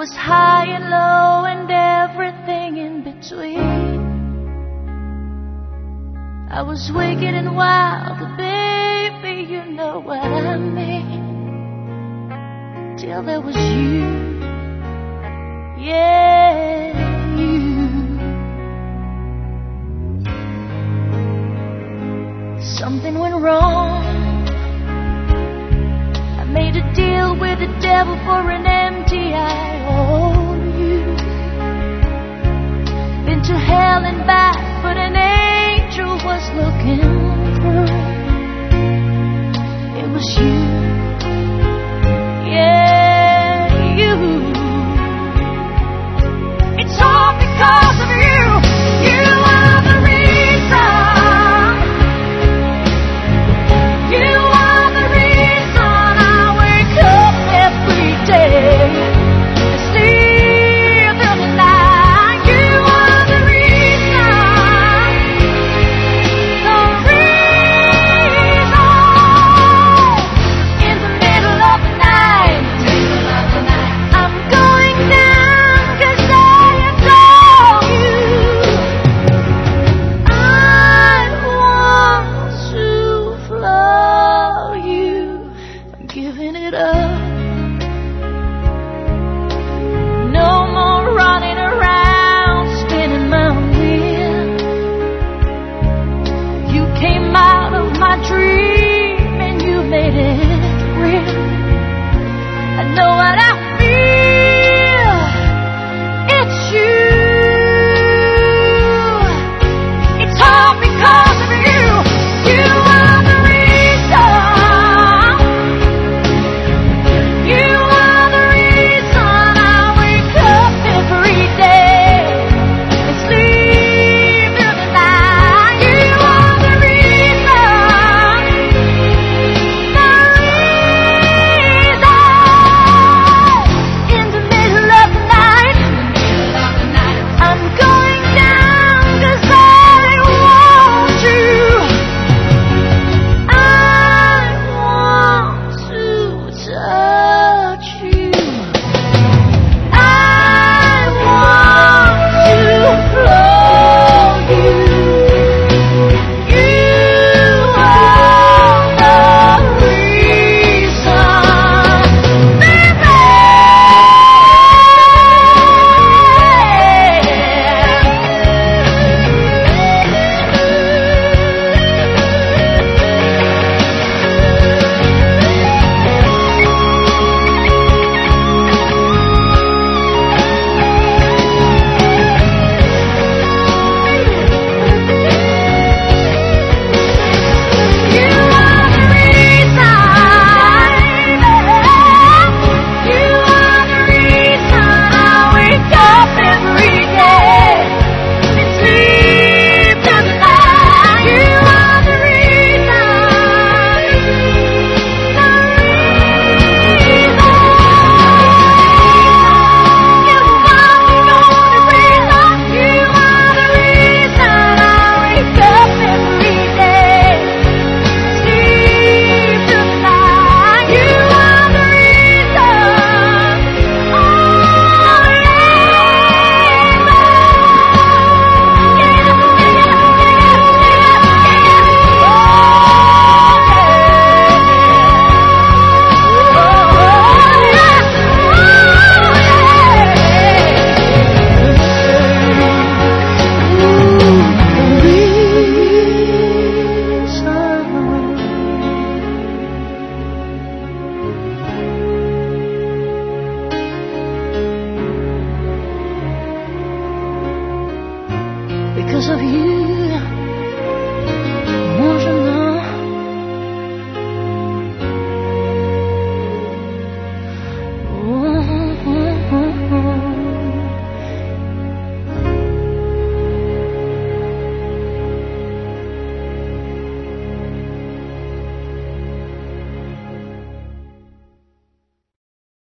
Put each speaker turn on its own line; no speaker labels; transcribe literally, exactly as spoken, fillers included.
was high and low and everything in between. I was wicked and wild, baby, you know what I mean. Till there was you, yeah, you. Something went wrong. I made a deal with the devil for an empty I owe you. Been to hell and back, but an angel was looking through. It was you, yeah, you. It's all because of you. You are the reason. You are the reason I wake up every day. Sleep in the night. You are the reason. The reason. In the middle of the night, I'm going down 'cause I adore you. I want to flow you. I'm giving it up. No more running around, spinning my wheel. You came out of my dream and you made it real. I know what